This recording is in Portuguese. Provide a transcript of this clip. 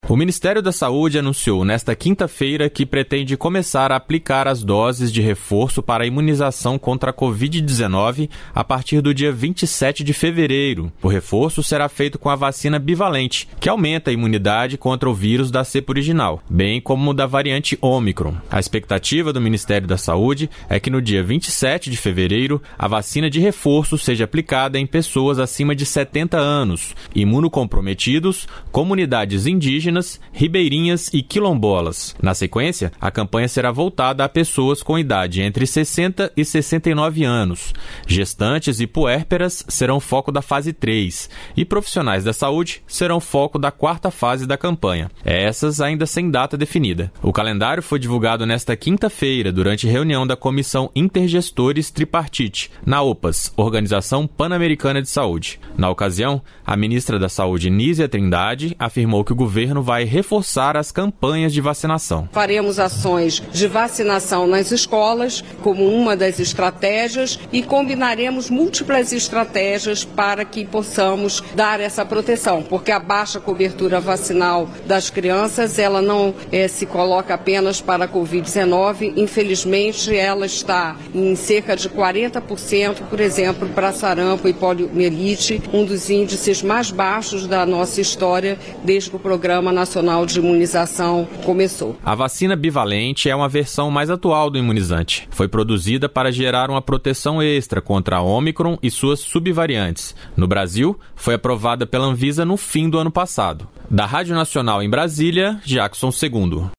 O Ministério da Saúde anunciou nesta quinta-feira que pretende começar a aplicar as doses de reforço para a imunização contra a Covid-19 a partir do dia 27 de fevereiro. O reforço será feito com a vacina bivalente, que aumenta a imunidade contra o vírus da cepa original, bem como da variante Ômicron. A expectativa do Ministério da Saúde é que no dia 27 de fevereiro a vacina de reforço seja aplicada em pessoas acima de 70 anos, imunocomprometidos, comunidades indígenas, ribeirinhas e quilombolas. Na sequência, a campanha será voltada a pessoas com idade entre 60 e 69 anos. Gestantes e puérperas serão foco da fase 3 e profissionais da saúde serão foco da quarta fase da campanha, essas ainda sem data definida. O calendário foi divulgado nesta quinta-feira durante reunião da Comissão Intergestores Tripartite, na OPAS, Organização Pan-Americana de Saúde. Na ocasião, a ministra da Saúde, Nízia Trindade, afirmou que o governo vai reforçar as campanhas de vacinação. Faremos ações de vacinação nas escolas como uma das estratégias e combinaremos múltiplas estratégias para que possamos dar essa proteção, porque a baixa cobertura vacinal das crianças, ela não se coloca apenas para a Covid-19, infelizmente ela está em cerca de 40%, por exemplo, para sarampo e poliomielite, um dos índices mais baixos da nossa história desde que o Programa Nacional de Imunização começou. A vacina bivalente é uma versão mais atual do imunizante. Foi produzida para gerar uma proteção extra contra a Ômicron e suas subvariantes. No Brasil, foi aprovada pela Anvisa no fim do ano passado. Da Rádio Nacional em Brasília, Jackson II.